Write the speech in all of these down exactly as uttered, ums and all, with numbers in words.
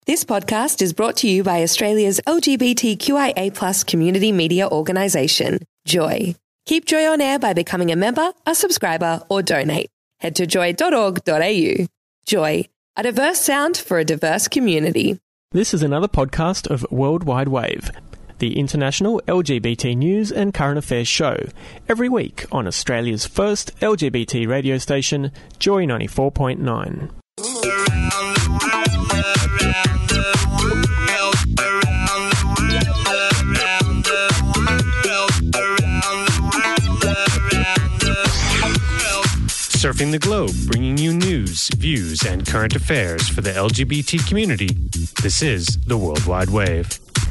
This podcast is brought to you by Australia's L G B T Q I A plus community media organisation, Joy. Keep Joy on air by becoming a member, a subscriber or donate. Head to joy dot org dot a u. Joy, a diverse sound for a diverse community. This is another podcast of World Wide Wave, the international L G B T news and current affairs show, every week on Australia's first L G B T radio station, Joy ninety-four point nine. Surfing the globe, bringing you news, views, and current affairs for the L G B T community. This is the World Wide Wave.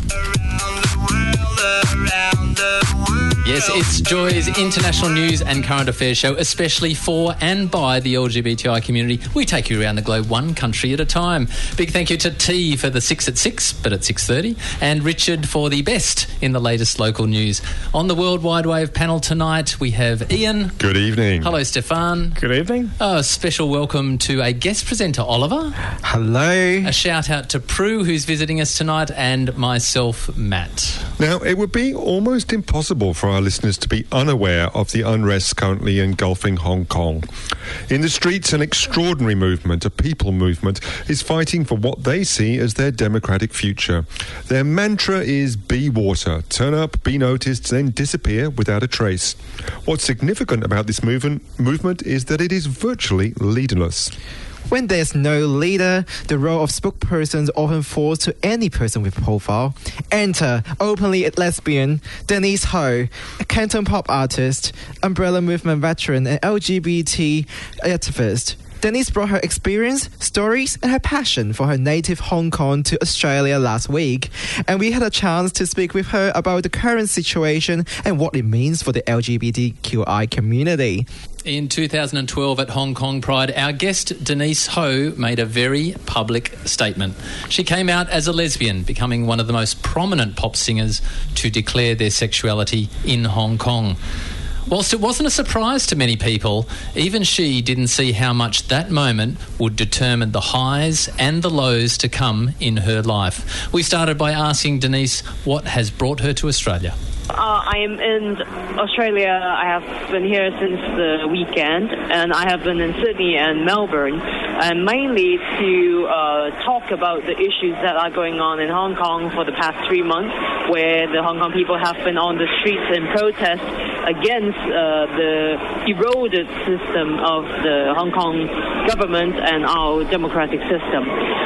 Yes, it's Joy's international news and current affairs show, especially for and by the L G B T I community. We take you around the globe one country at a time. Big thank you to T for the six at six, but at six thirty, and Richard for the best in the latest local news. On the World Wide Wave panel tonight, we have Ian. Good evening. Hello, Stefan. Good evening. Oh, a special welcome to a guest presenter, Oliver. Hello. A shout out to Prue, who's visiting us tonight, and myself, Matt. Now, it would be almost impossible for our listeners to be unaware of the unrest currently engulfing Hong Kong. In the streets, an extraordinary movement, a people movement, is fighting for what they see as their democratic future. Their mantra is be water, turn up, be noticed, then disappear without a trace. What's significant about this movement, movement is that it is virtually leaderless. When there's no leader, the role of spokesperson often falls to any person with profile. Enter openly lesbian Denise Ho, a Canton pop artist, umbrella movement veteran, and L G B T activist. Denise brought her experience, stories, and her passion for her native Hong Kong to Australia last week, and we had a chance to speak with her about the current situation and what it means for the L G B T Q I community. In two thousand twelve at Hong Kong Pride, our guest Denise Ho made a very public statement. She came out as a lesbian, becoming one of the most prominent pop singers to declare their sexuality in Hong Kong. Whilst it wasn't a surprise to many people, even she didn't see how much that moment would determine the highs and the lows to come in her life. We started by asking Denise what has brought her to Australia. Uh, I am in Australia. I have been here since the weekend, and I have been in Sydney and Melbourne, and mainly to uh, talk about the issues that are going on in Hong Kong for the past three months, where the Hong Kong people have been on the streets in protest against uh, the eroded system of the Hong Kong government and our democratic system.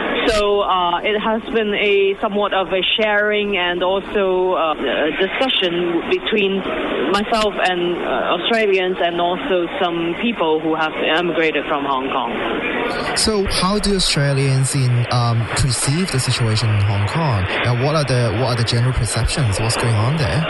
So uh, it has been a somewhat of a sharing and also uh, a discussion between myself and uh, Australians and also some people who have emigrated from Hong Kong. So how do Australians in um, perceive the situation in Hong Kong? And what are the what are the general perceptions? What's going on there?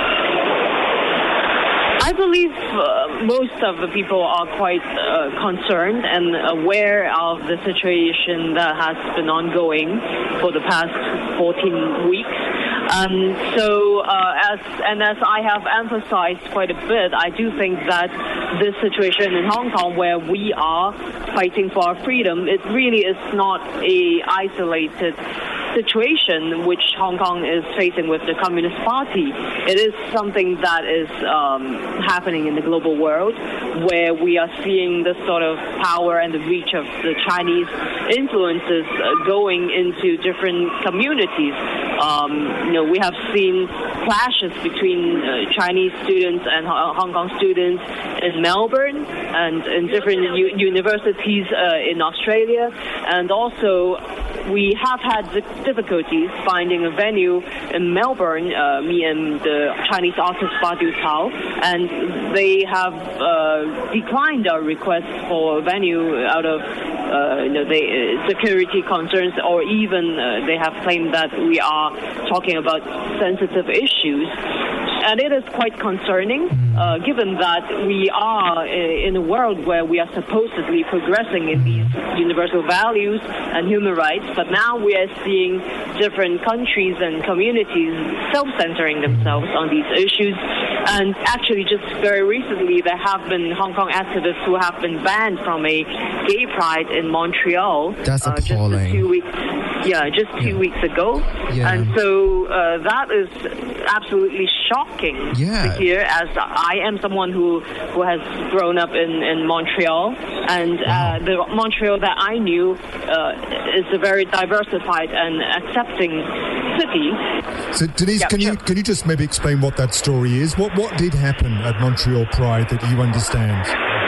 I believe uh, most of the people are quite uh, concerned and aware of the situation that has been ongoing for the past fourteen weeks. Um, so, uh, as and as I have emphasized quite a bit, I do think that this situation in Hong Kong, where we are fighting for our freedom, it really is not a isolated situation which Hong Kong is facing with the Communist Party. It is something that is um, happening in the global world, where we are seeing the sort of power and the reach of the Chinese influences uh, going into different communities. Um, you know, we have seen clashes between uh, Chinese students and Hong Kong students in Melbourne and in different u- universities uh, in Australia, and also we have had difficulties finding a venue in Melbourne, uh, me and the Chinese artist Badu Tao, and they have uh, declined our request for a venue out of uh, you know, they, uh, security concerns, or even uh, they have claimed that we are talking about sensitive issues. and it is quite concerning, uh, given that we are in a world where we are supposedly progressing in these universal values and human rights, but now we are seeing different countries and communities self-centering themselves on these issues. And actually, just very recently, there have been Hong Kong activists who have been banned from a gay pride in Montreal. That's uh, appalling. Just two weeks, yeah, just two Yeah. weeks ago. Yeah. And so uh, that is absolutely shocking Yeah. to hear, as I am someone who, who has grown up in, in Montreal. And uh, the Montreal that I knew uh, is a very diversified and accepting city. So, Denise, Yeah, can you sure. can you just maybe explain what that story is? What what did happen at Montreal Pride that you understand?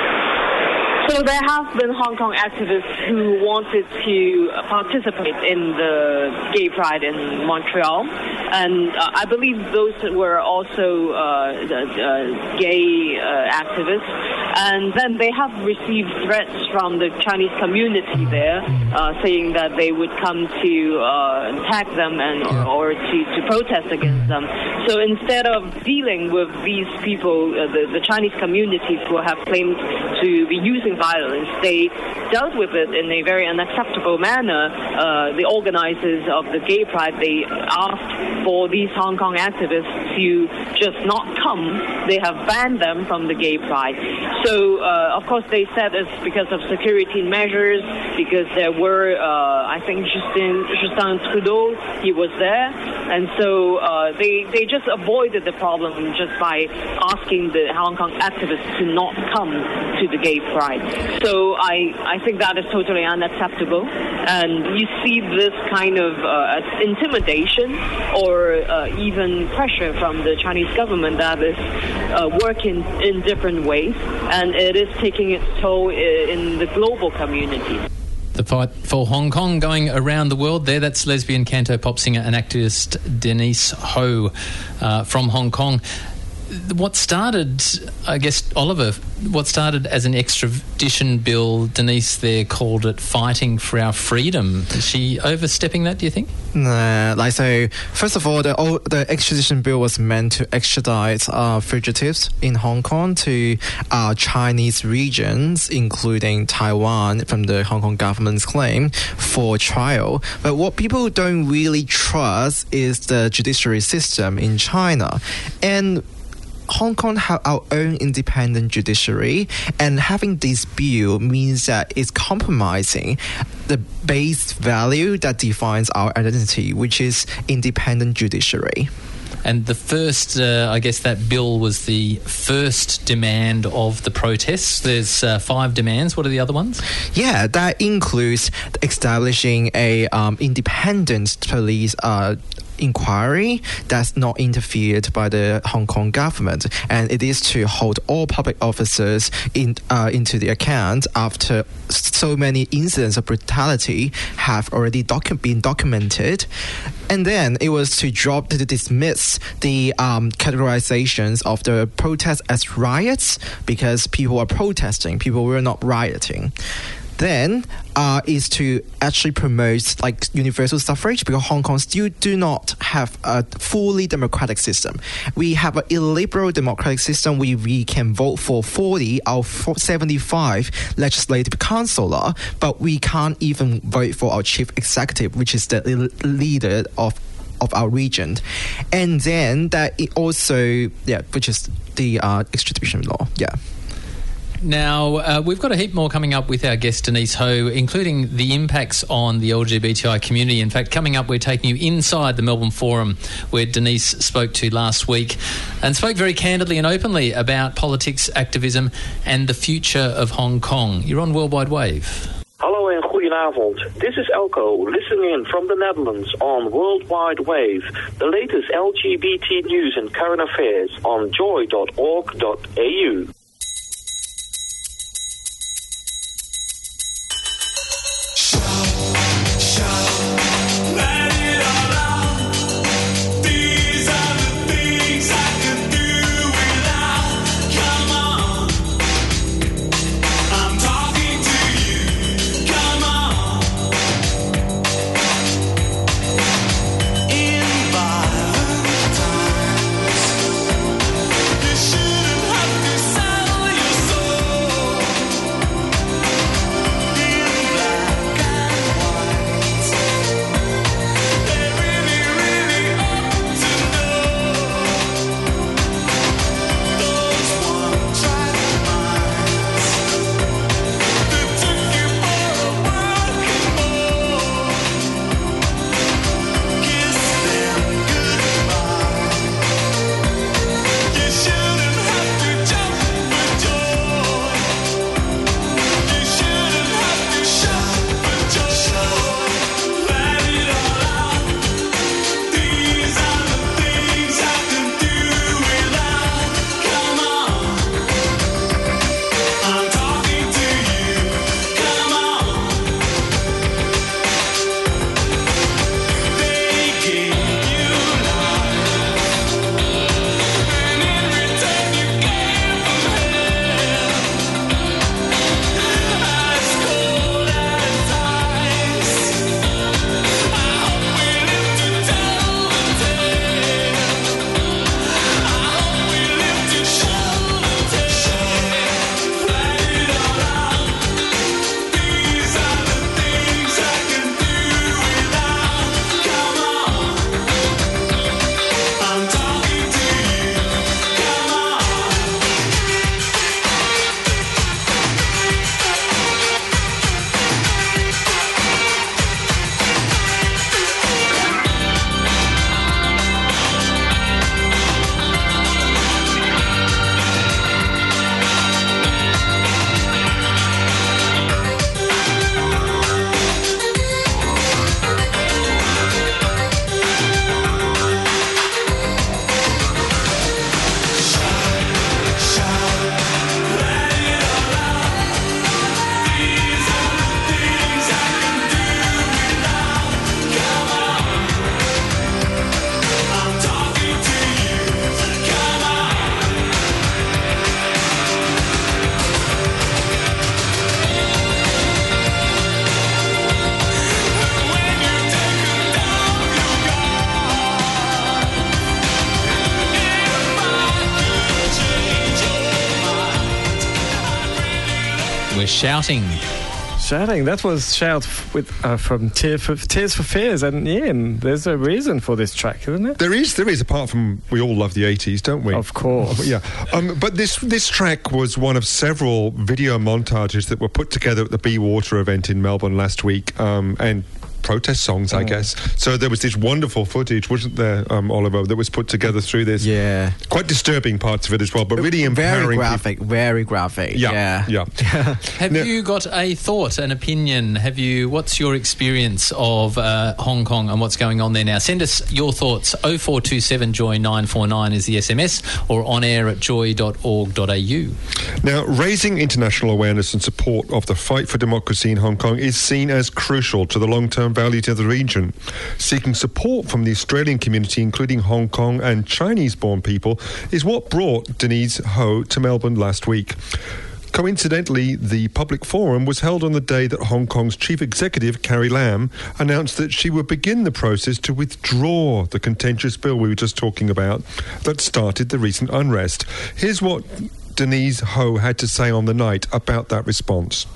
So there have been Hong Kong activists who wanted to participate in the gay pride in Montreal, and uh, I believe those were also uh, the, uh, gay uh, activists. And then they have received threats from the Chinese community there, uh, saying that they would come to uh, attack them and or, or to, to protest against them. So instead of dealing with these people, uh, the, the Chinese communities who have claimed to be using violence, they dealt with it in a very unacceptable manner. Uh, the organizers of the gay pride, they asked for these Hong Kong activists to just not come. They have banned them from the gay pride. So, uh, of course, they said it's because of security measures, because there were, uh, I think, Justin, Justin Trudeau, he was there. And so uh, they, they just avoided the problem just by asking the Hong Kong activists to not come to the gay pride. So I, I think that is totally unacceptable. And you see this kind of uh, intimidation or uh, even pressure from the Chinese government that is uh, working in different ways, and it is taking its toll in the global community. The fight for Hong Kong going around the world there. That's lesbian canto pop singer and activist Denise Ho uh, from Hong Kong. What started, I guess, Oliver, what started as an extradition bill, Denise there called it fighting for our freedom. Is she overstepping that, do you think? Nah, like so. First of all, the oh, the extradition bill was meant to extradite uh, fugitives in Hong Kong to uh, Chinese regions, including Taiwan, from the Hong Kong government's claim for trial. But what people don't really trust is the judiciary system in China, and Hong Kong have our own independent judiciary, and having this bill means that it's compromising the base value that defines our identity, which is independent judiciary. And the first, uh, I guess that bill was the first demand of the protests. There's uh, five demands. What are the other ones? Yeah, that includes establishing a um, independent police uh, inquiry that's not interfered by the Hong Kong government, and it is to hold all public officers in uh, into the account after so many incidents of brutality have already docu- been documented. And then it was to drop to dismiss the um, categorizations of the protests as riots, because people are protesting, people were not rioting. Then uh, is to actually promote like universal suffrage, because Hong Kong still do not have a fully democratic system. We have an illiberal democratic system where we can vote for forty out of seventy-five legislative councillor, but we can't even vote for our chief executive, which is the leader of of our region. And then that it also, yeah, which is the uh, extradition law, yeah. Now, uh, we've got a heap more coming up with our guest Denise Ho, including the impacts on the L G B T I community. In fact, coming up, we're taking you inside the Melbourne Forum, where Denise spoke to last week and spoke very candidly and openly about politics, activism and the future of Hong Kong. You're on Worldwide Wave. Hallo en goedenavond. This is Elko, listening in from the Netherlands on Worldwide Wave, the latest L G B T news and current affairs on joy dot org dot a u. were shouting. Shouting. That was Shout with uh, from Tear for, Tears for Fears, and Ian, there's a reason for this track, isn't there? There is, there is. Apart from we all love the eighties, don't we? Of course. Yeah. Um, but this this track was one of several video montages that were put together at the Be Water event in Melbourne last week, um, and protest songs, I Oh. guess. So there was this wonderful footage, wasn't there, um, Oliver, that was put together through this. Yeah. Quite disturbing parts of it as well, but really Very empowering. graphic, very graphic. Yeah, Yeah. yeah. Have Now- you got a thought, an opinion? Have you? What's your experience of uh, Hong Kong and what's going on there now? Send us your thoughts. oh four two seven joy nine four nine is the S M S, or on air at joy dot org dot a u. Now, raising international awareness and support of the fight for democracy in Hong Kong is seen as crucial to the long-term value to the region. Seeking support from the Australian community, including Hong Kong and Chinese-born people, is what brought Denise Ho to Melbourne last week. Coincidentally, the public forum was held on the day that Hong Kong's chief executive, Carrie Lam, announced that she would begin the process to withdraw the contentious bill we were just talking about that started the recent unrest. Here's what Denise Ho had to say on the night about that response.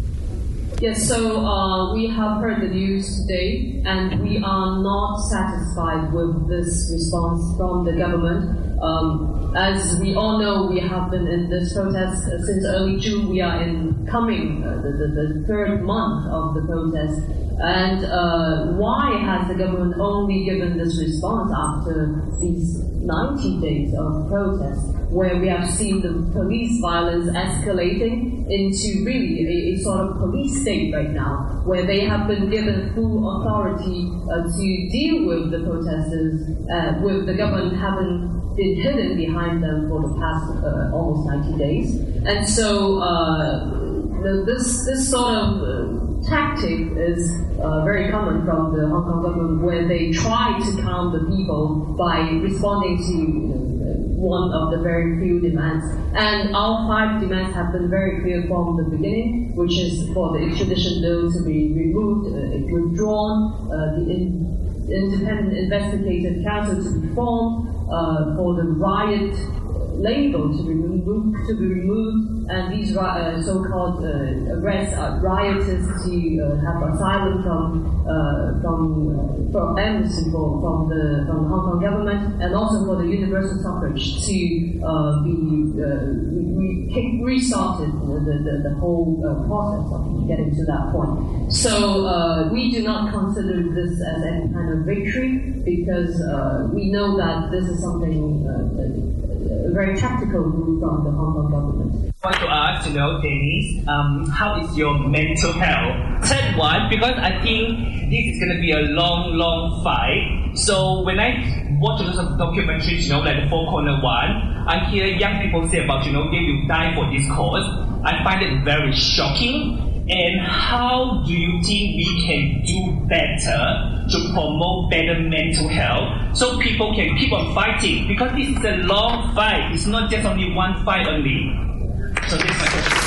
Yes, so uh, we have heard the news today, and we are not satisfied with this response from the government. Um, as we all know, we have been in this protest uh, since early June. We are in coming uh, the, the, the third month of the protest. And uh, why has the government only given this response after these ninety days of protest, where we have seen the police violence escalating into really a, a sort of police state right now, where they have been given full authority uh, to deal with the protesters, uh, with the government having been hidden behind them for the past uh, almost ninety days. And so uh, the, this, this sort of uh, tactic is uh, very common from the Hong Kong government, where they try to calm the people by responding to you know, one of the very few demands. And our five demands have been very clear from the beginning, which is for the extradition bill to be removed, uh, withdrawn, uh, the in, independent investigative council to be formed, uh, for the riot label to be removed, to be removed, and these uh, so-called uh, arrest uh, rioters to uh, have asylum from uh, from uh, from amnesty for, from the from the Hong Kong government, and also for the universal suffrage to uh, be uh, re- re- restarted the, the, the whole uh, process of getting to that point. So uh, we do not consider this as any kind of victory, because uh, we know that this is something uh, a very tactical move from the Hong Kong government. I want to ask, you know, Denise, um, how is your mental health? Third one, because I think this is going to be a long, long fight. So when I watch a lot of documentaries, you know, like the Four Corner one, I hear young people say about, you know, they will die for this cause. I find it very shocking. And how do you think we can do better to promote better mental health so people can keep on fighting? Because this is a long fight. It's not just only one fight only. So this is my question.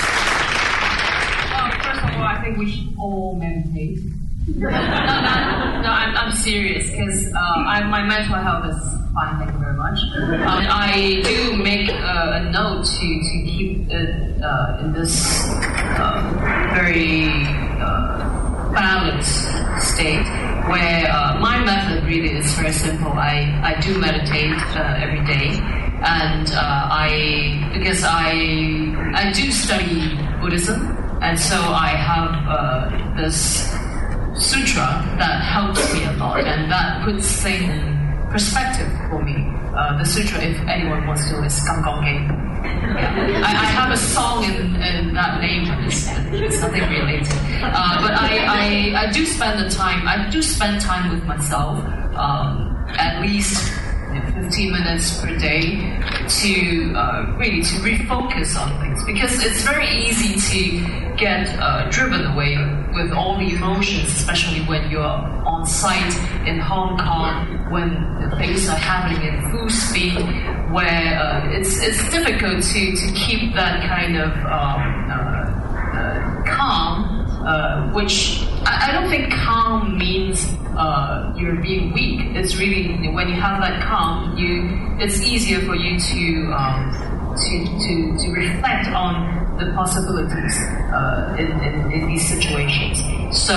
Well, first of all, I think we should all meditate. no, no, no, I'm, I'm serious, because uh, I, my mental health is fine, thank you very much. Um, I do make uh, a note to, to keep it uh, in this uh, very uh, balanced state, where uh, my method really is very simple. I, I do meditate uh, every day, and uh, I, because I, I do study Buddhism, and so I have uh, this sutra that helps me a lot, and that puts things in perspective for me. Uh, the sutra, if anyone wants to know, is Gang Gong Ge. Yeah. I, I have a song in, in that name, but it's, it's nothing related. Uh, but I, I, I do spend the time, I do spend time with myself, um, at least fifteen minutes per day, to uh, really to refocus on things, because it's very easy to get uh, driven away with all the emotions, especially when you're on site in Hong Kong, when the things are happening in full speed, where uh, it's it's difficult to, to keep that kind of um, uh, uh, calm, uh, which I, I don't think calm means uh, you're being weak. It's really, when you have that calm, you it's easier for you to um, to, to to reflect on the possibilities uh, in, in, in these situations. So,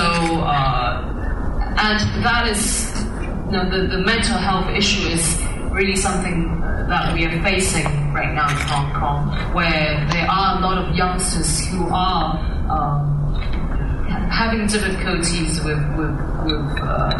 uh, and that is, you know, the, the mental health issue is really something that we are facing right now in Hong Kong, where there are a lot of youngsters who are um, having difficulties with, with, with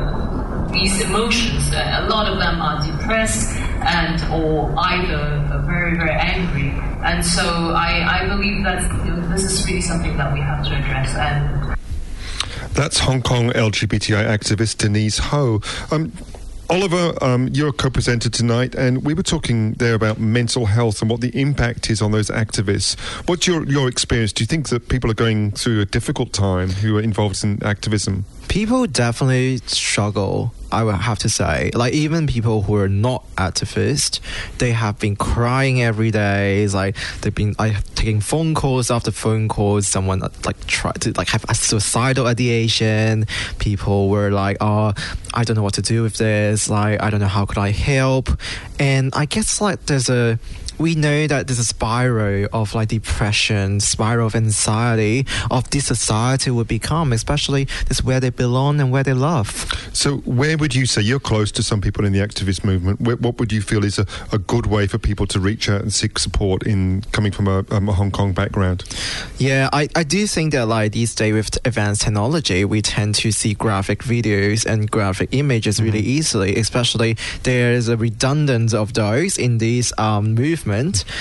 uh, these emotions. A lot of them are depressed and or either very, very angry. And so I, I believe that, you know, this is really something that we have to address. And that's Hong Kong L G B T I activist Denise Ho. Um, Oliver, um, you're a co-presenter tonight, and we were talking there about mental health and what the impact is on those activists. What's your, your experience? Do you think that people are going through a difficult time who are involved in activism? People definitely struggle, I would have to say. Like, even people who are not activists, they have been crying every day. It's like they've been like taking phone calls after phone calls. Someone like tried to like have a suicidal ideation. People were like, "Oh, I don't know what to do with this. Like, I don't know how could I help." And I guess like there's a we know that there's a spiral of like depression, spiral of anxiety of this society would become, especially this where they belong and where they love. So where would you say, you're close to some people in the activist movement, where, what would you feel is a, a good way for people to reach out and seek support in coming from a, um, a Hong Kong background? Yeah, I, I do think that like these days with advanced technology, we tend to see graphic videos and graphic images really mm-hmm. easily, especially there's a redundance of those in this um, movement.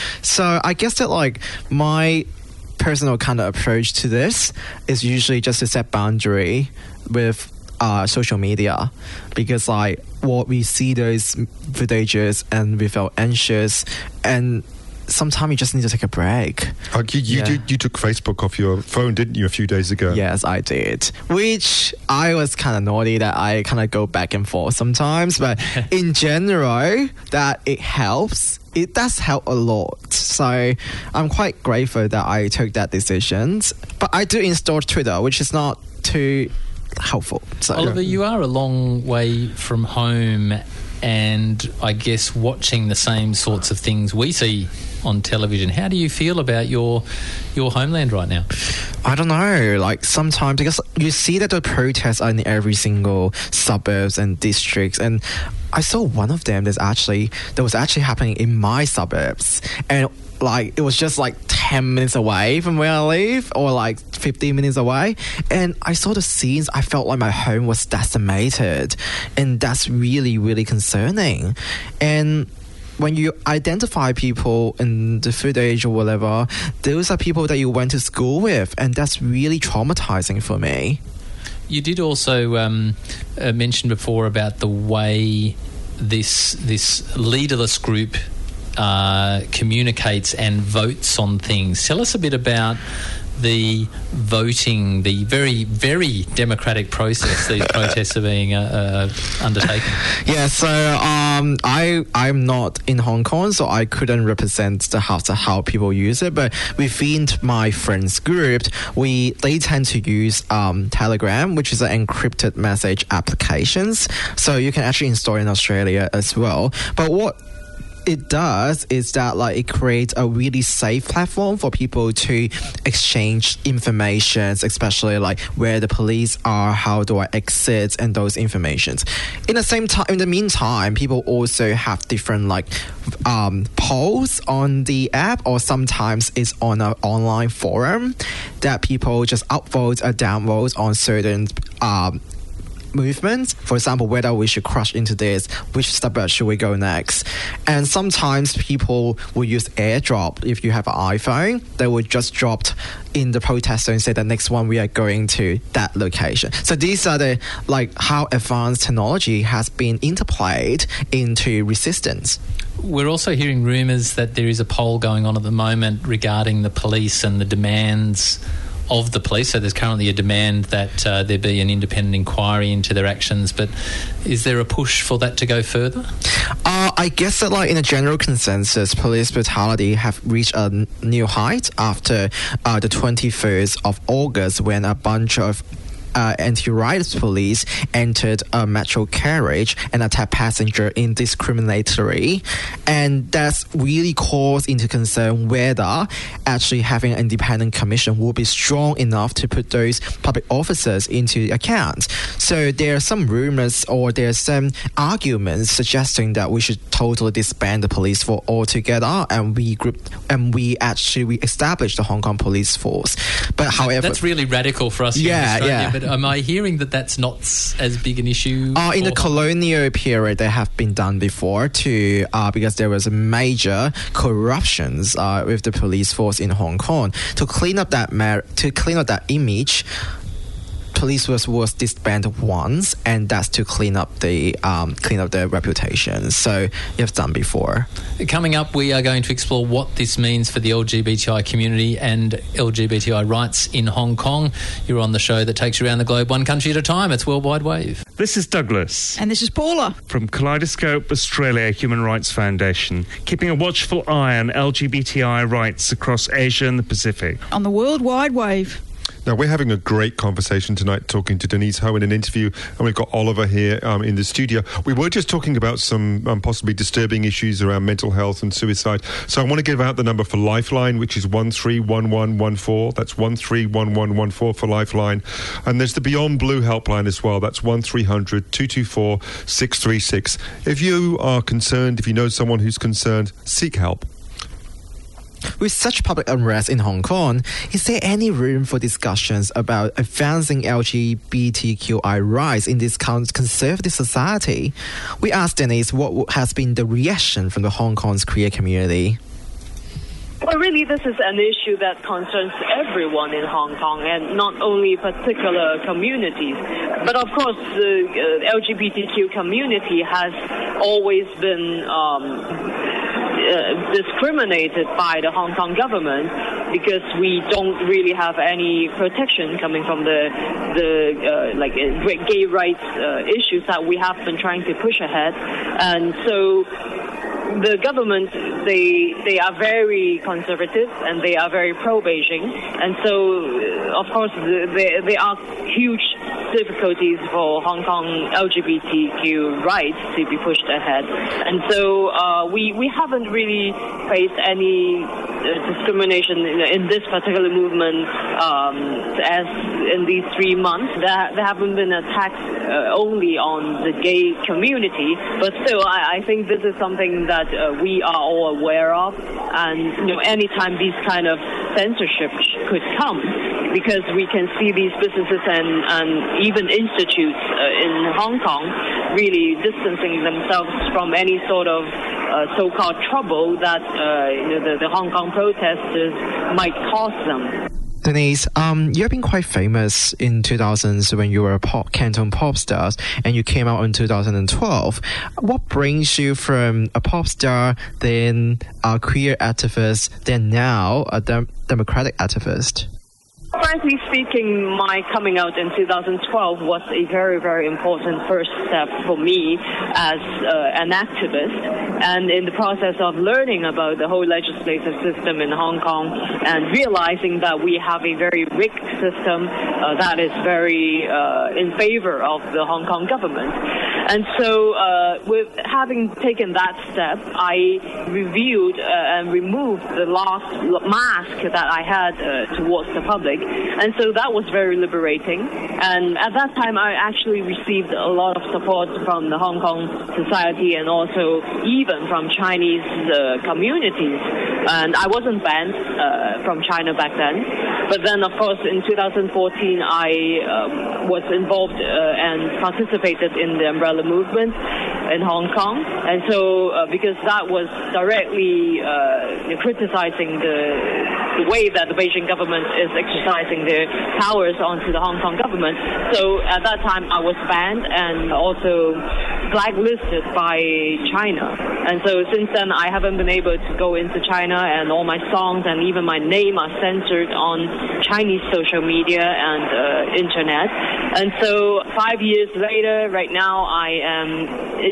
So I guess that like my personal kind of approach to this is usually just to set boundary with uh, social media, because like what we see those footages and we feel anxious, and sometimes you just need to take a break. Uh, you, you, yeah. you, you took Facebook off your phone, didn't you, a few days ago? Yes, I did. Which I was kind of naughty that I kind of go back and forth sometimes. But in general, that it helps. It does help a lot. So I'm quite grateful that I took that decision. But I do install Twitter, which is not too helpful. So, Oliver, you are a long way from home, and I guess watching the same sorts of things we see on television. How do you feel about your your homeland right now? I don't know, like sometimes, because you see that the protests are in every single suburbs and districts, and I saw one of them that's actually that was actually happening in my suburbs, and like it was just like ten minutes away from where I live, or like fifteen minutes away, and I saw the scenes. I felt like my home was decimated, and that's really really concerning. And when you identify people in the footage or whatever, those are people that you went to school with, and that's really traumatizing for me. You did also um, uh, mention before about the way this this leaderless group uh, communicates and votes on things. Tell us a bit about the voting, the very, very democratic process these protests are being uh, uh, undertaken. Yeah, so um, I, I'm not in Hong Kong, so I couldn't represent the how, the how people use it, but within my friends group, we they tend to use um, Telegram, which is an encrypted message applications, so you can actually install in Australia as well. But what it does is that like it creates a really safe platform for people to exchange information, especially like where the police are, how do I exit, and those informations. In the same time, in the meantime, people also have different like um, polls on the app, or sometimes it's on an online forum that people just upvote or downvote on certain um, movements. For example, whether we should crush into this, which suburb should we go next. And sometimes people will use airdrop. If you have an iPhone, they will just drop in the protester and say the next one we are going to that location. So these are the like how advanced technology has been interplayed into resistance. We're also hearing rumours that there is a poll going on at the moment regarding the police and the demands of the police. So there's currently a demand that uh, there be an independent inquiry into their actions, but is there a push for that to go further? Uh, I guess that like in a general consensus, police brutality have reached a n- new height after uh, the twenty-first of August, when a bunch of uh, anti-riot police entered a metro carriage and attacked passenger indiscriminately, and that's really calls into concern whether actually having an independent commission will be strong enough to put those public officers into account. So there are some rumors or there are some arguments suggesting that we should totally disband the police force altogether, and we group and we actually we establish the Hong Kong police force. But however, that's really radical for us here yeah, in Australia. yeah. But am I hearing that that's not as big an issue? Uh, in the colonial period, they have been done before to uh, because there was a major corruptions uh, with the police force in Hong Kong. To clean up that mar- to clean up that image, police force was disbanded once, and that's to clean up the um, clean up their reputation. So you've done before. Coming up, we are going to explore what this means for the L G B T I community and L G B T I rights in Hong Kong. You're on the show that takes you around the globe one country at a time. It's Worldwide Wave. This is Douglas. And this is Paula. From Kaleidoscope Australia Human Rights Foundation, keeping a watchful eye on L G B T I rights across Asia and the Pacific. On the Worldwide Wave. Now, we're having a great conversation tonight talking to Denise Ho in an interview, and we've got Oliver here um, in the studio. We were just talking about some um, possibly disturbing issues around mental health and suicide. So I want to give out the number for Lifeline, which is one three one one one four. That's one three one one one four for Lifeline. And there's the Beyond Blue helpline as well. That's one three hundred two two four six three six. If you are concerned, if you know someone who's concerned, seek help. With such public unrest in Hong Kong, is there any room for discussions about advancing L G B T Q I rights in this conservative society? We asked Denise what has been the reaction from the Hong Kong's queer community. Well, really, this is an issue that concerns everyone in Hong Kong, and not only particular communities. But of course, the uh, L G B T Q community has always been um, uh, discriminated by the Hong Kong government because we don't really have any protection coming from the the uh, like uh, gay rights uh, issues that we have been trying to push ahead, and so. The government, they they are very conservative and they are very pro-Beijing, and so, of course, there, there are huge difficulties for Hong Kong L G B T Q rights to be pushed ahead. And so uh, we, we haven't really faced any uh, discrimination in, in this particular movement um, as in these three months. There, there haven't been attacks uh, only on the gay community, but still, I, I think this is something that Uh, we are all aware of, and you know, anytime these kind of censorship could come, because we can see these businesses and, and even institutes uh, in Hong Kong really distancing themselves from any sort of uh, so-called trouble that uh, you know, the, the Hong Kong protesters might cause them. Denise, um, you've been quite famous in two thousands when you were a pop, Canton pop star, and you came out in two thousand twelve. What brings you from a pop star, then a queer activist, then now a dem- democratic activist? Frankly speaking, my coming out in two thousand twelve was a very, very important first step for me as uh, an activist. And in the process of learning about the whole legislative system in Hong Kong and realizing that we have a very rigged system uh, that is very uh, in favor of the Hong Kong government. And so uh, with having taken that step, I reviewed uh, and removed the last mask that I had uh, towards the public. And so that was very liberating. And at that time, I actually received a lot of support from the Hong Kong society and also even from Chinese uh, communities. And I wasn't banned uh, from China back then. But then, of course, in two thousand fourteen, I uh, was involved uh, and participated in the umbrella movement in Hong Kong. And so, uh, because that was directly uh, criticizing the the way that the Beijing government is exercising their powers onto the Hong Kong government. So at that time, I was banned and also blacklisted by China. And so since then, I haven't been able to go into China, and all my songs and even my name are censored on Chinese social media and uh, internet. And so five years later, right now, I am in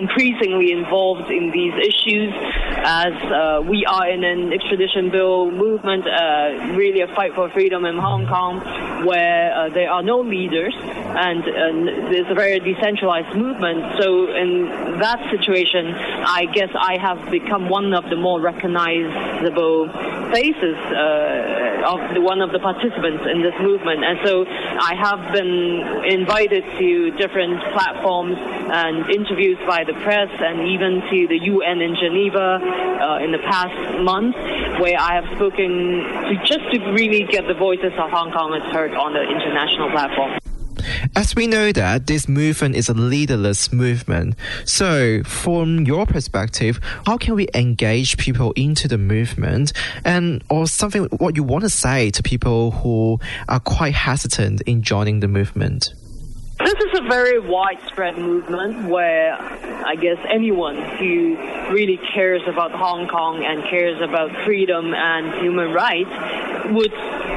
increasingly involved in these issues, as uh, we are in an extradition bill movement, uh, really a fight for freedom in Hong Kong, where uh, there are no leaders, and, and there's a very decentralized movement. So in that situation, I guess I have become one of the more recognizable faces uh, of the, one of the participants in this movement. And so I have been invited to different platforms and interviews by the press, and even to the U N in Geneva uh, in the past month, where I have spoken to just to really get the voices of Hong Kongers heard on the international platform. As we know that this movement is a leaderless movement, so from your perspective, how can we engage people into the movement, and or something what you want to say to people who are quite hesitant in joining the movement? This is a very widespread movement where I guess anyone who really cares about Hong Kong and cares about freedom and human rights would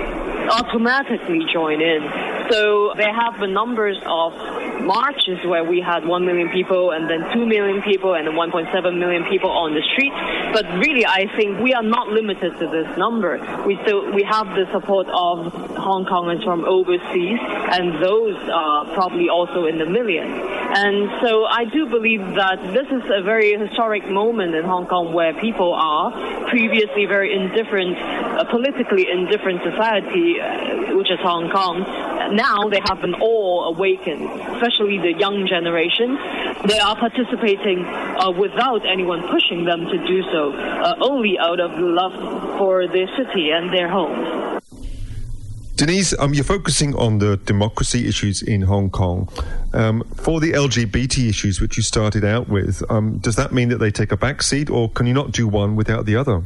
automatically join in. So there have been numbers of marches where we had one million people, and then two million people, and then one point seven million people on the street. But really, I think we are not limited to this number. We still we have the support of Hong Kongers from overseas, and those are probably also in the millions. And so I do believe that this is a very historic moment in Hong Kong, where people are previously very indifferent, a politically indifferent society, uh, which is Hong Kong. Now they have been all awakened, especially the young generation. They are participating uh, without anyone pushing them to do so, uh, only out of love for their city and their homes. Denise, um, you're focusing on the democracy issues in Hong Kong. Um, for the L G B T issues, which you started out with, um, does that mean that they take a back seat, or can you not do one without the other?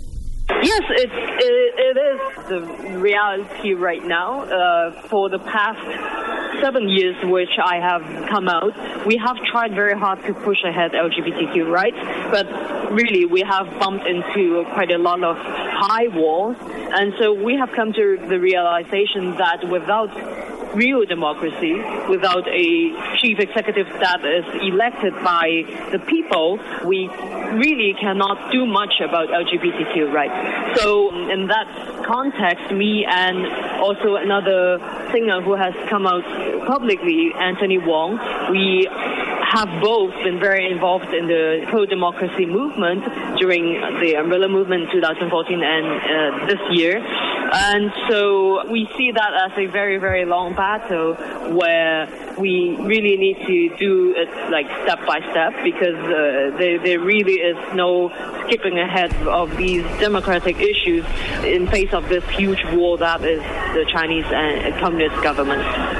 Yes, it, it, it is the reality right now. Uh, for the past seven years, which I have come out, we have tried very hard to push ahead L G B T Q rights, but really we have bumped into quite a lot of high walls. And so we have come to the realization that without real democracy, without a chief executive that is elected by the people, we really cannot do much about L G B T Q rights. So in that context, me and also another singer who has come out publicly, Anthony Wong, we have both been very involved in the pro-democracy movement during the Umbrella Movement in two thousand fourteen and uh, this year. And so we see that as a very, very long battle where we really need to do it like step by step, because uh, there, there really is no skipping ahead of these democratic issues in face of this huge war that is the Chinese and communist government.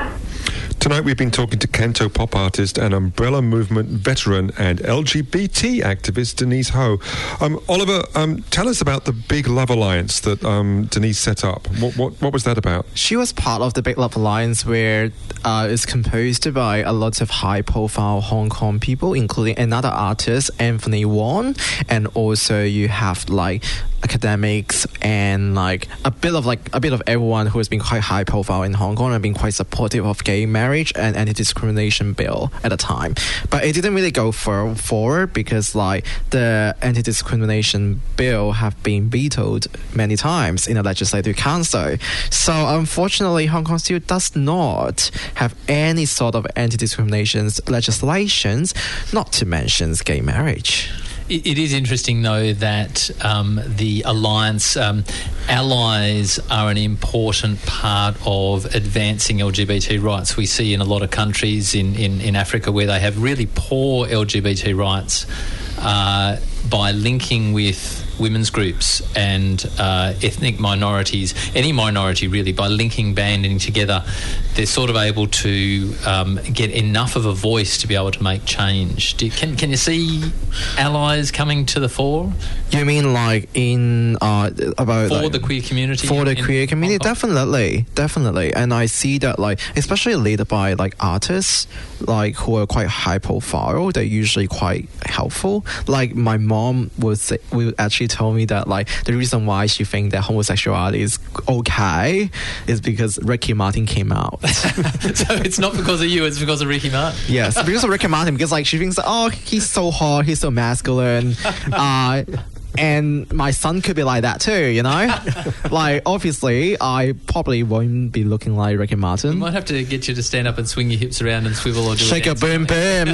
Tonight we've been talking to Canto pop artist and Umbrella Movement veteran and L G B T activist Denise Ho. Um, Oliver, um, tell us about the Big Love Alliance that um, Denise set up. What, what, what was that about? She was part of the Big Love Alliance, where uh, it's composed by a lot of high-profile Hong Kong people, including another artist, Anthony Wong, and also you have like academics and like a bit of like a bit of everyone who has been quite high profile in Hong Kong and been quite supportive of gay marriage and anti-discrimination bill at the time. But it didn't really go for, forward because like the anti-discrimination bill have been vetoed many times in the Legislative Council. So unfortunately, Hong Kong still does not have any sort of anti-discrimination legislations, not to mention gay marriage. It is interesting, though, that um, the alliance um, allies are an important part of advancing L G B T rights. We see in a lot of countries in, in, in Africa where they have really poor L G B T rights uh, by linking with women's groups and uh, ethnic minorities, any minority really, by linking, banding together, they're sort of able to um, get enough of a voice to be able to make change. Do you, can can you see allies coming to the fore? You mean like in uh, about for like, the queer community? For the in, queer in community, definitely, definitely. And I see that like, especially led by like artists, like who are quite high profile. They're usually quite helpful. Like my mom would say, we would actually she told me that like the reason why she thinks that homosexuality is okay is because Ricky Martin came out. So it's not because of you, it's because of Ricky Martin. Yes, because of Ricky Martin, because like she thinks that, oh, he's so hot, he's so masculine. uh And my son could be like that too, you know? Like, obviously, I probably won't be looking like Ricky Martin. We might have to get you to stand up and swing your hips around and swivel or do Shake a boom boom.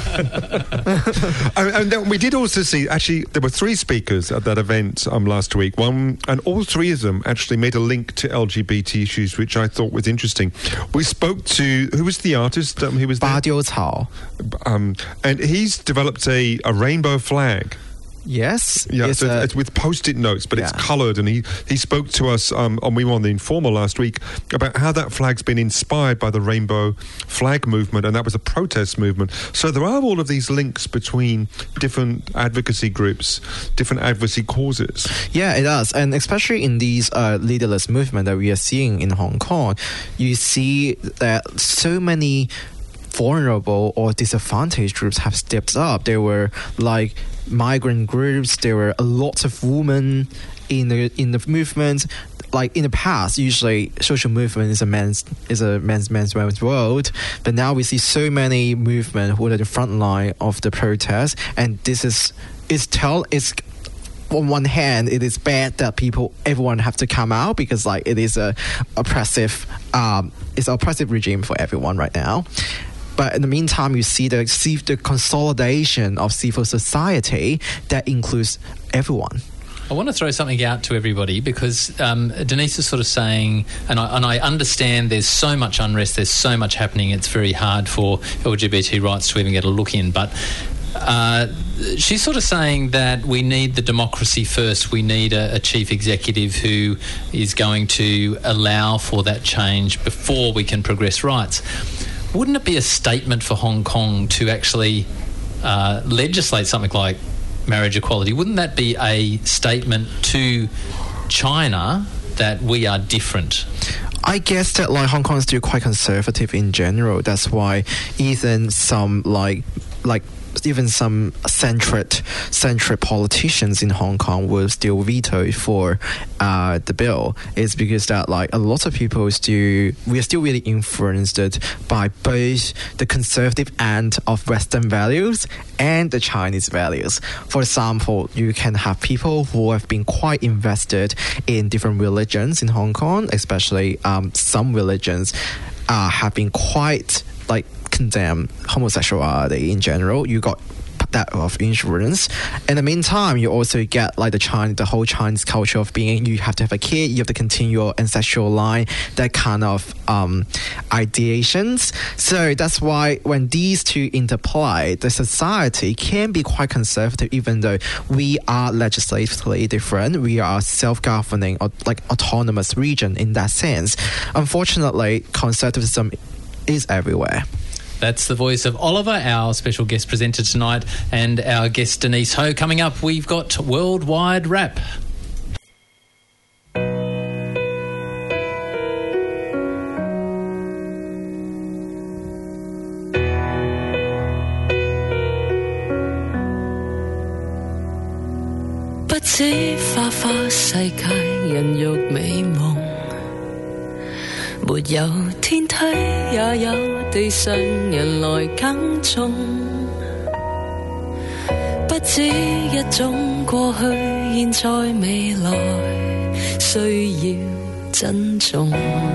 and, and then we did also see, actually, there were three speakers at that event um, last week. One, and all three of them actually made a link to L G B T issues, which I thought was interesting. We spoke to, who was the artist um, who was there? Ba Diu Cao. Um, and he's developed a, a rainbow flag. Yes, yeah, it's, so a, it's with post-it notes, but yeah. it's coloured. And he, he spoke to us um, on We Were on the Informer last week about how that flag's been inspired by the Rainbow Flag movement, and that was a protest movement. So there are all of these links between different advocacy groups, different advocacy causes. Yeah, it does, and especially in these uh, leaderless movement that we are seeing in Hong Kong, you see that so many vulnerable or disadvantaged groups have stepped up. There were like migrant groups, there were a lot of women in the in the movement. Like in the past, usually social movement is a man's is a man's man's man's world, but now we see so many movement who are at the front line of the protest, and this is is tell is on one hand, it is bad that people, everyone have to come out because like it is a oppressive, um, it's an oppressive regime for everyone right now. But in the meantime, you see the see the consolidation of civil society that includes everyone. I want to throw something out to everybody because um, Denise is sort of saying, and I, and I understand there's so much unrest, there's so much happening, it's very hard for L G B T rights to even get a look in, but uh, she's sort of saying that we need the democracy first. We need a, a chief executive who is going to allow for that change before we can progress rights. Wouldn't it be a statement for Hong Kong to actually uh, legislate something like marriage equality? Wouldn't that be a statement to China that we are different? I guess that like Hong Kong is still quite conservative in general. That's why even some like like even some centrist centrist politicians in Hong Kong will still veto for uh, the bill. It's because that like a lot of people still we are still really influenced by both the conservative end of Western values and the Chinese values. For example, you can have people who have been quite invested in different religions in Hong Kong, especially um, some religions uh, have been quite like condemn homosexuality in general. You got that of insurance. In the meantime, you also get like the China, the whole Chinese culture of being you have to have a kid, you have to continue your ancestral line, that kind of um, ideations. So that's why when these two interplay, the society can be quite conservative, even though we are legislatively different. We are self-governing or like autonomous region in that sense. Unfortunately, conservatism is everywhere. That's the voice of Oliver, our special guest presenter tonight, and our guest Denise Ho. Coming up, we've got Worldwide Rap. 不知花花世界人欲美夢，沒有天梯也有地上人來耕種，不知一種過去現在未來需要珍重，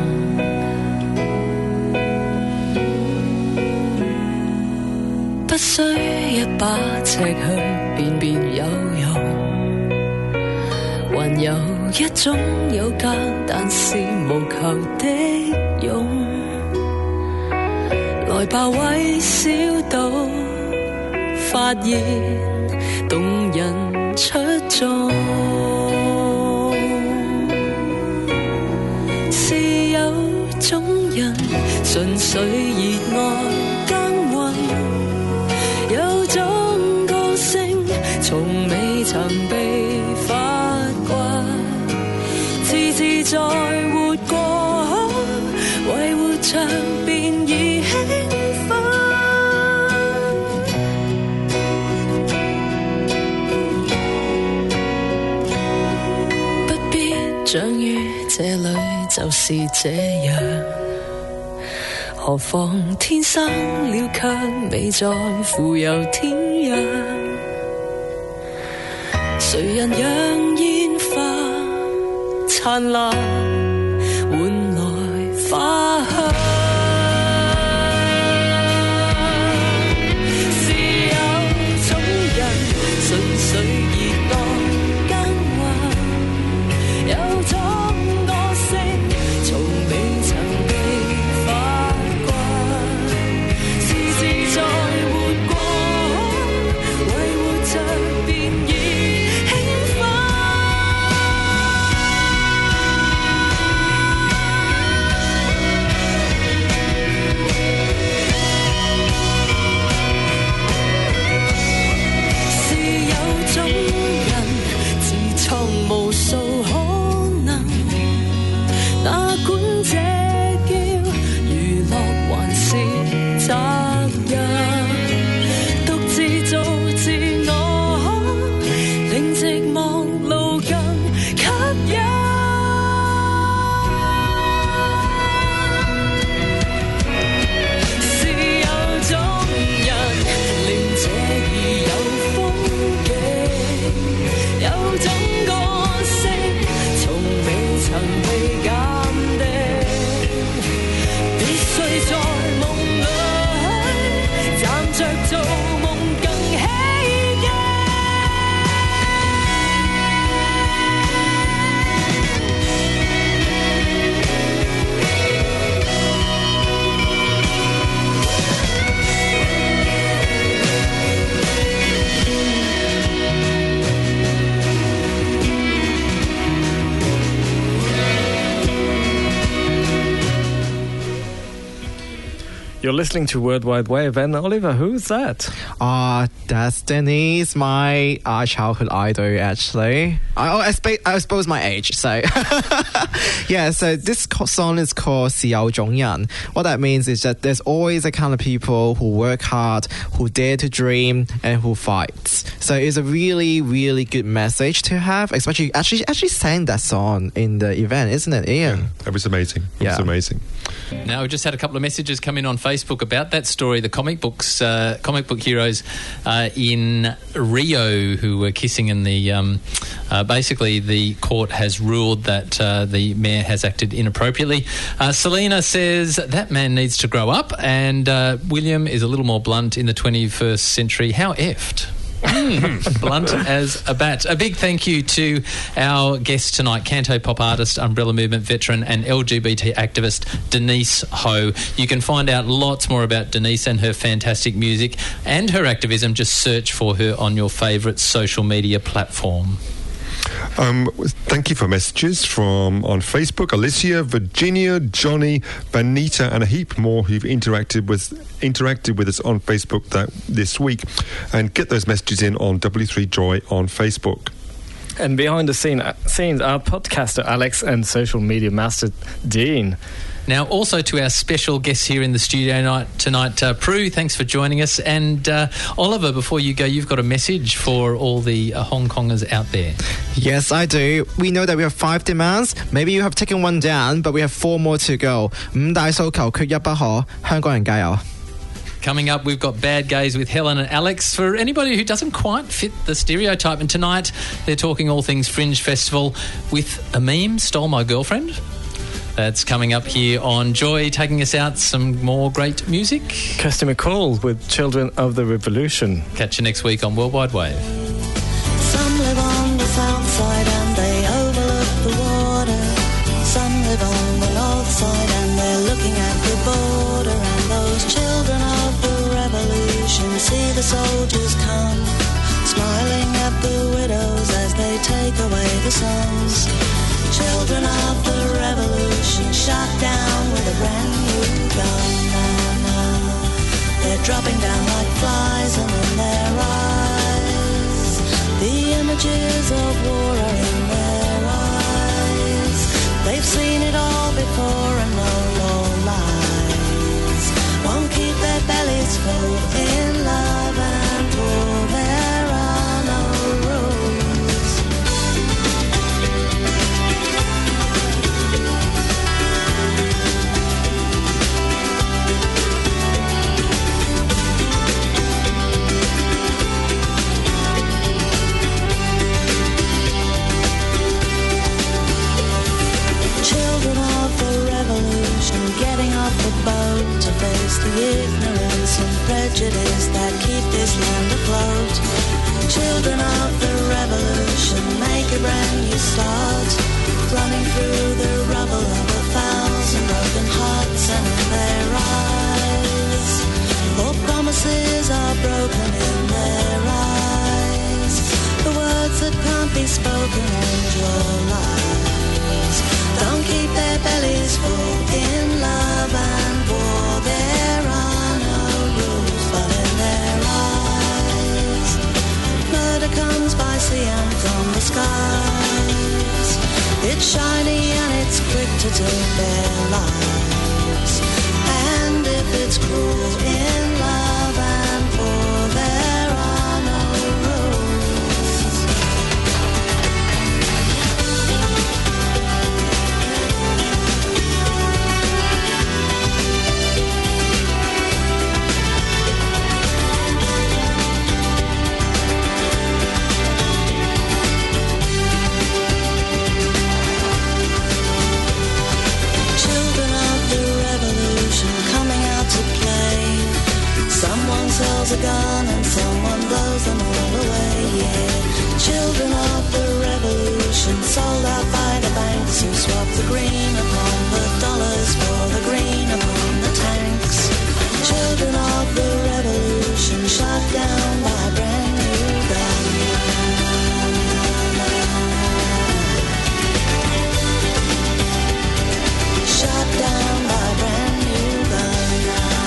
不需一把尺去辨別有用，還有一種有價但是無求的勇，來吧微小到發現動人出眾，是有種人純粹熱愛耕耘，有種歌聲從未曾被發掘，自自在活過，為活着便已興奮。 長於這裏就是這樣，何況天生了卻未在乎有天壤，誰人讓煙花燦爛換來花香，是有種人純粹熱愛耕耘，有種個性從未曾被發掘，時時在活過，為活着便已興奮。是有種人自創無數可能，哪管這叫娛樂還是責任，獨自做自我，令寂寞路更吸引。是有種人令這已有風景，有種個性從未曾被鑑定，必須在夢裏站着做夢更喜劇。 You're listening to World Wide Wave, and Oliver, who's that? Ah, uh, that's Denise, my uh, childhood idol, actually. I, oh, I, sp- I suppose my age, so... yeah, so this co- song is called 是有種人. What that means is that there's always a kind of people who work hard, who dare to dream, and who fights. So it's a really, really good message to have, especially... Actually, actually sang that song in the event, isn't it, Ian? Yeah, that was amazing. It yeah. was amazing. Now, we've just had a couple of messages come in on Facebook about that story, the comic books, uh, comic book heroes uh, in Rio who were kissing, and the um, uh, basically the court has ruled that uh, the mayor has acted inappropriately. Uh, Selena says that man needs to grow up, and uh, William is a little more blunt in the twenty-first century. How effed? Mm, blunt as a bat. A big thank you to our guest tonight, Canto pop artist, Umbrella Movement veteran and L G B T activist Denise Ho. You can find out lots more about Denise and her fantastic music and her activism. Just search for her on your favourite social media platform. Um, thank you for messages from on Facebook, Alicia, Virginia, Johnny, Vanita, and a heap more who've interacted with interacted with us on Facebook that this week. And get those messages in on W three Joy on Facebook. And behind the scene, uh, scenes, our podcaster Alex and social media master Dean. Now, also to our special guests here in the studio night, tonight, uh, Prue, thanks for joining us. And uh, Oliver, before you go, you've got a message for all the uh, Hong Kongers out there. Yes, I do. We know that we have five demands. Maybe you have taken one down, but we have four more to go. 五大訴求缺一不可，香港人加油。 Coming up, we've got Bad Gays with Helen and Alex. For anybody who doesn't quite fit the stereotype, and tonight they're talking all things Fringe Festival with a meme, Stole My Girlfriend. That's coming up here on Joy, taking us out some more great music. Kirsty McCall with Children of the Revolution. Catch you next week on World Wide Wave. Some live on the south side and they overlook the water. Some live on the north side and they're looking at the border. And those children of the revolution see the soldiers come, smiling at the widows as they take away the sons. Children of the revolution shot down with a brand new gun. Now, now, they're dropping down like flies, and in their eyes the images of war are in their eyes. They've seen it all before and know no lies. Won't keep their bellies full in love and war. There are no rules. tragedies that keep this land afloat. Children of the revolution, make a brand new start, running through the rubble of a thousand broken hearts, and in their eyes all promises are broken in their eyes, the words that can't be spoken and your lies. Don't keep their bellies full in love and war. There are no rules, but in their eyes murder comes by sea and from the skies. It's shiny and it's quick to take their lives, and if it's cruel in love and war, there are no rules. Children of the revolution coming out to play. Someone sells a gun and someone blows them all away, yeah. Children of the revolution sold out by the banks, who swap the green upon the dollars for the green upon the tanks. Children of the revolution shot down by a brand new gun. Shot down by a brand new gun.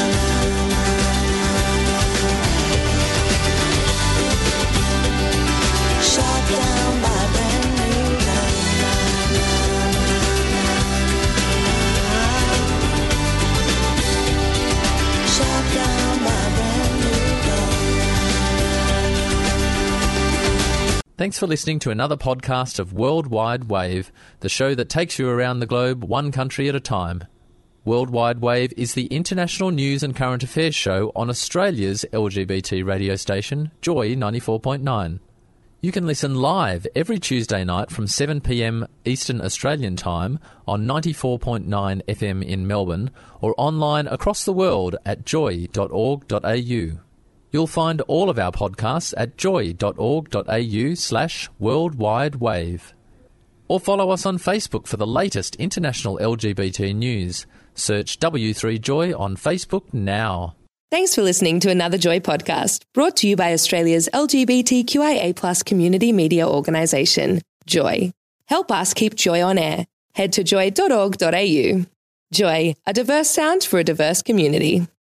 Shot down by a brand new gun. Shot down by a brand new gun. Thanks for listening to another podcast of Worldwide Wave, the show that takes you around the globe one country at a time. Worldwide Wave is the international news and current affairs show on Australia's L G B T radio station, Joy ninety-four point nine. You can listen live every Tuesday night from seven p m Eastern Australian Time on ninety-four point nine F M in Melbourne, or online across the world at joy dot org dot a u. You'll find all of our podcasts at joy dot org dot a u slash worldwide wave. Or follow us on Facebook for the latest international L G B T news. Search W three Joy on Facebook now. Thanks for listening to another Joy podcast, brought to you by Australia's L G B T Q I A plus community media organisation, Joy. Help us keep Joy on air. Head to joy dot org dot a u. Joy, a diverse sound for a diverse community.